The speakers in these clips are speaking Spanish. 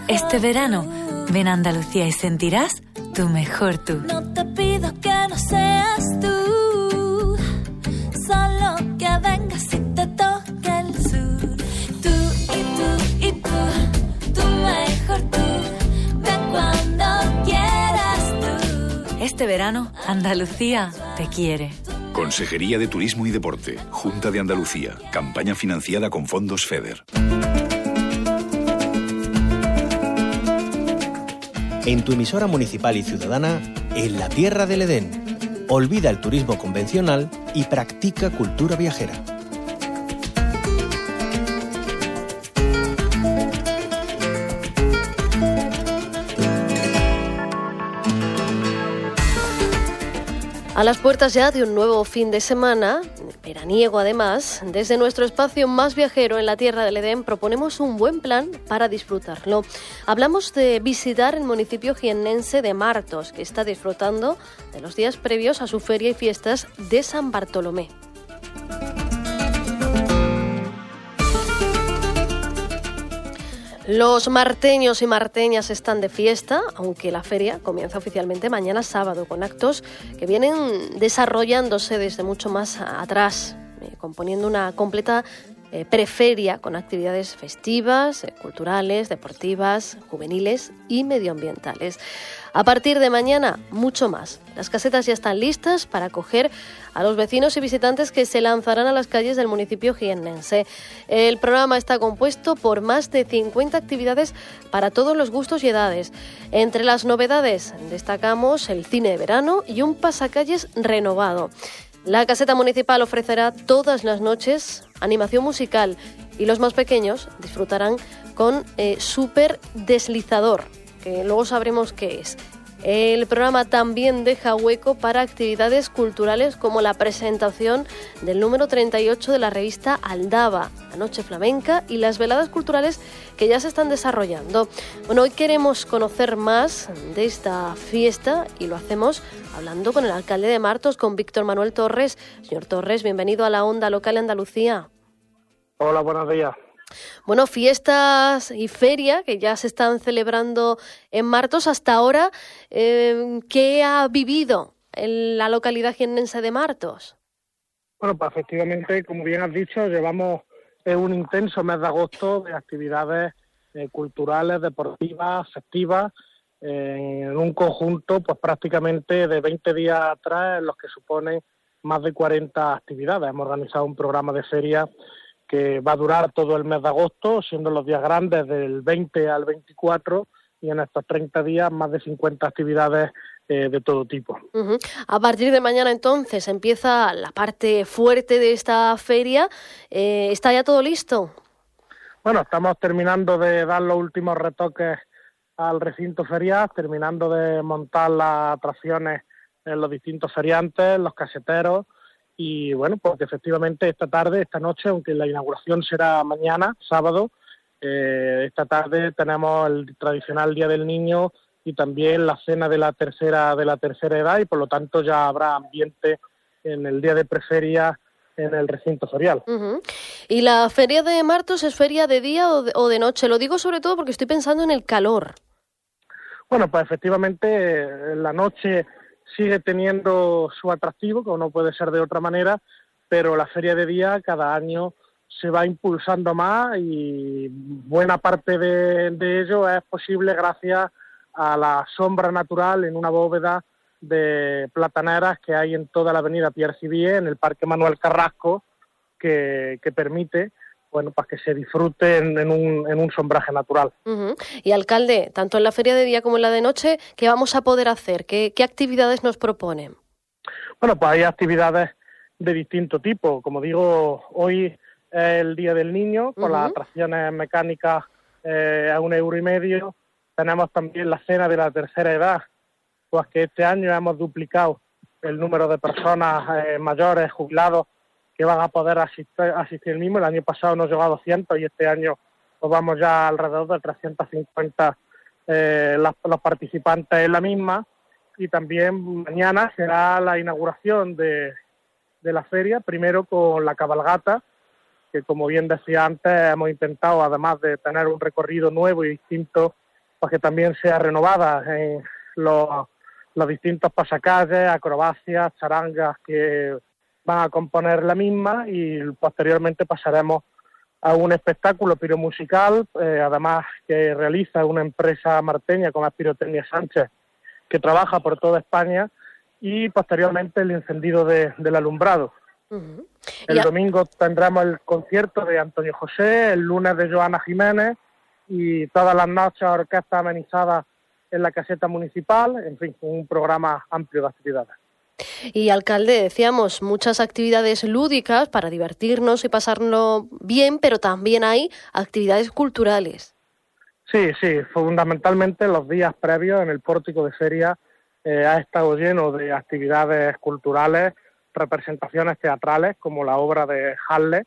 Este verano, ven a Andalucía y sentirás tu mejor tú. No te pido que no seas tú, solo que vengas y te toque el sur. Tú y tu mejor tú, ven cuando quieras tú. Este verano, Andalucía te quiere. Consejería de Turismo y Deporte, Junta de Andalucía, campaña financiada con fondos FEDER. En tu emisora municipal y ciudadana, en la Tierra del Edén. Olvida el turismo convencional y practica cultura viajera. A las puertas ya de un nuevo fin de semana, veraniego además, desde nuestro espacio más viajero en la Tierra del Edén proponemos un buen plan para disfrutarlo. Hablamos de visitar el municipio jiennense de Martos, que está disfrutando de los días previos a su feria y fiestas de San Bartolomé. Los marteños y marteñas están de fiesta, aunque la feria comienza oficialmente mañana sábado, con actos que vienen desarrollándose desde mucho más atrás, componiendo una completa preferia con actividades festivas, culturales, deportivas, juveniles y medioambientales. A partir de mañana, mucho más. Las casetas ya están listas para acoger a los vecinos y visitantes que se lanzarán a las calles del municipio jiennense. El programa está compuesto por más de 50 actividades para todos los gustos y edades. Entre las novedades destacamos el cine de verano y un pasacalles renovado. La caseta municipal ofrecerá todas las noches animación musical y los más pequeños disfrutarán con Super Deslizador, que luego sabremos qué es. El programa también deja hueco para actividades culturales como la presentación del número 38 de la revista Aldaba, la Noche Flamenca y las veladas culturales que ya se están desarrollando. Bueno, hoy queremos conocer más de esta fiesta y lo hacemos hablando con el alcalde de Martos, con Víctor Manuel Torres. Señor Torres, bienvenido a la Onda Local Andalucía. Hola, buenos días. Bueno, fiestas y feria que ya se están celebrando en Martos. Hasta ahora, ¿qué ha vivido en la localidad jiennense de Martos? Bueno, pues efectivamente, como bien has dicho, llevamos un intenso mes de agosto de actividades culturales, deportivas, festivas, en un conjunto pues prácticamente de 20 días atrás, en los que suponen más de 40 actividades. Hemos organizado un programa de feria que va a durar todo el mes de agosto, siendo los días grandes del 20 al 24, y en estos 30 días más de 50 actividades de todo tipo. Uh-huh. A partir de mañana entonces empieza la parte fuerte de esta feria. ¿Está ya todo listo? Bueno, estamos terminando de dar los últimos retoques al recinto ferial, terminando de montar las atracciones en los distintos feriantes, los caseteros. Y bueno, pues efectivamente esta tarde, esta noche, aunque la inauguración será mañana, sábado, esta tarde tenemos el tradicional Día del Niño y también la cena de la tercera edad, y por lo tanto ya habrá ambiente en el día de preferia en el recinto ferial. Uh-huh. ¿Y la feria de Martos es feria de día o de noche? Lo digo sobre todo porque estoy pensando en el calor. Bueno, pues efectivamente la noche sigue teniendo su atractivo, como no puede ser de otra manera, pero la feria de día cada año se va impulsando más y buena parte de ello es posible gracias a la sombra natural en una bóveda de plataneras que hay en toda la avenida Pierre Civier, en el Parque Manuel Carrasco, que permite bueno, pues que se disfrute en un sombraje natural. Uh-huh. Y alcalde, tanto en la feria de día como en la de noche, ¿qué vamos a poder hacer? ¿Qué actividades nos proponen? Bueno, pues hay actividades de distinto tipo. Como digo, hoy es el Día del Niño, con las atracciones mecánicas a €1,50. Tenemos también la cena de la tercera edad, pues que este año hemos duplicado el número de personas mayores, jubilados, que van a poder asistir el mismo. El año pasado nos llegó a 200 y este año pues vamos ya alrededor de 350 los participantes en la misma. Y también mañana será la inauguración de la feria, primero con la cabalgata, que como bien decía antes, hemos intentado, además de tener un recorrido nuevo y distinto pues que también sea renovada en los distintos pasacalles, acrobacias, charangas que van a componer la misma, y posteriormente pasaremos a un espectáculo piromusical, además que realiza una empresa marteña como es Pirotecnia Sánchez, que trabaja por toda España, y posteriormente el encendido del alumbrado. Uh-huh. El domingo tendremos el concierto de Antonio José, el lunes de Joana Jiménez, y todas las noches orquesta amenizada en la caseta municipal, en fin, un programa amplio de actividades. Y alcalde, decíamos, muchas actividades lúdicas para divertirnos y pasarlo bien, pero también hay actividades culturales. Sí, fundamentalmente los días previos en el pórtico de feria ha estado lleno de actividades culturales, representaciones teatrales como la obra de Hamlet,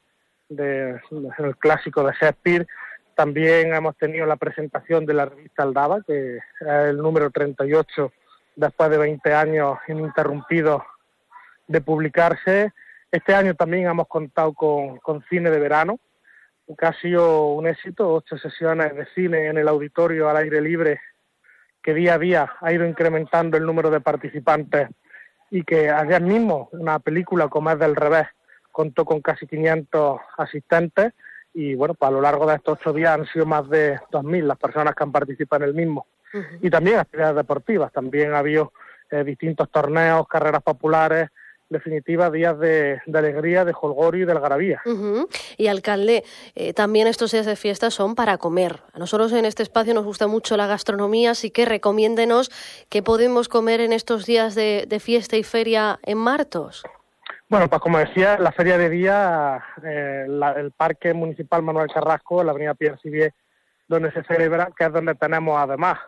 el clásico de Shakespeare. También hemos tenido la presentación de la revista Aldaba, que es el número 38 después de 20 años ininterrumpidos de publicarse. Este año también hemos contado con cine de verano, que ha sido un éxito, 8 sesiones de cine en el auditorio al aire libre, que día a día ha ido incrementando el número de participantes, y que ayer mismo una película como es Del Revés contó con casi 500 asistentes, y bueno, pues a lo largo de estos 8 días han sido más de 2.000 las personas que han participado en el mismo. Uh-huh. Y también actividades deportivas, también ha habido distintos torneos, carreras populares, en definitiva días de alegría, de jolgorio y de algarabía. Uh-huh. Y alcalde, también estos días de fiesta son para comer. A nosotros en este espacio nos gusta mucho la gastronomía, así que recomiéndenos qué podemos comer en estos días de fiesta y feria en Martos. Bueno, pues como decía, la feria de día, el Parque Municipal Manuel Carrasco, la avenida Pierre Civier, donde se celebra, que es donde tenemos además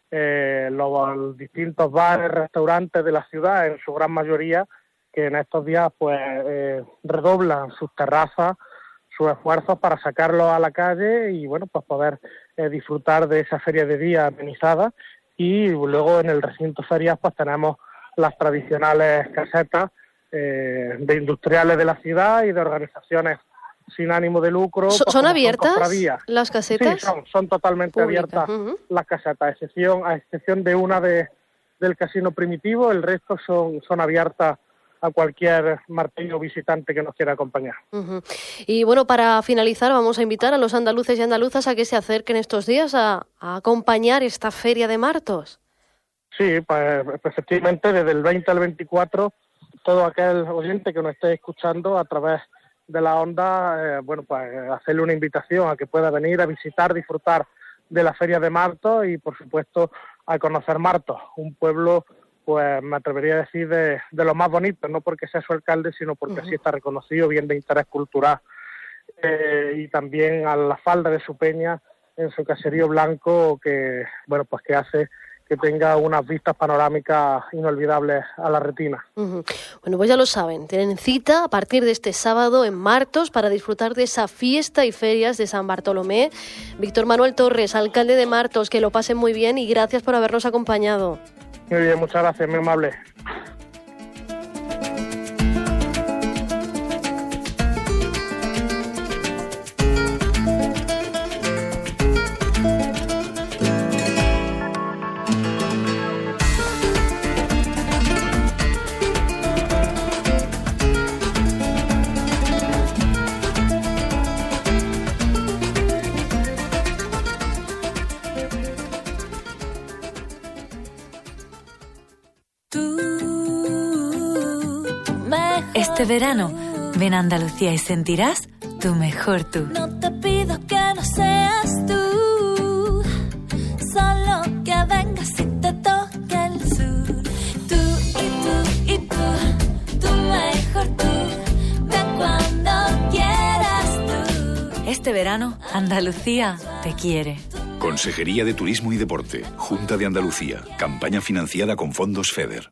los distintos bares, restaurantes de la ciudad, en su gran mayoría, que en estos días pues redoblan sus terrazas, sus esfuerzos para sacarlos a la calle y bueno, pues poder disfrutar de esa feria de día amenizada. Y luego en el recinto ferias pues tenemos las tradicionales casetas de industriales de la ciudad y de organizaciones sin ánimo de lucro. ¿Son abiertas las casetas? Sí, son totalmente abiertas. Uh-huh. Las casetas, a excepción de una del Casino Primitivo, el resto son abiertas a cualquier marteño visitante que nos quiera acompañar. Uh-huh. Y bueno, para finalizar vamos a invitar a los andaluces y andaluzas a que se acerquen estos días a acompañar esta feria de Martos. Sí, pues efectivamente desde el 20 al 24 todo aquel oyente que nos esté escuchando a través de la onda, pues hacerle una invitación a que pueda venir a visitar, disfrutar de la feria de Martos y por supuesto a conocer Martos, un pueblo, pues me atrevería a decir de los más bonitos, no porque sea su alcalde, sino porque así está reconocido, bien de interés cultural, y también a la falda de su peña, en su caserío blanco, que hace que tenga unas vistas panorámicas inolvidables a la retina. Uh-huh. Bueno, pues ya lo saben, tienen cita a partir de este sábado en Martos para disfrutar de esa fiesta y ferias de San Bartolomé. Víctor Manuel Torres, alcalde de Martos, que lo pasen muy bien y gracias por habernos acompañado. Muy bien, muchas gracias, muy amable. Este verano, ven a Andalucía y sentirás tu mejor tú. No te pido que no seas tú, solo que vengas y te toque el sur. Tú y tu mejor tú, ven cuando quieras tú. Este verano, Andalucía te quiere. Consejería de Turismo y Deporte, Junta de Andalucía, campaña financiada con fondos FEDER.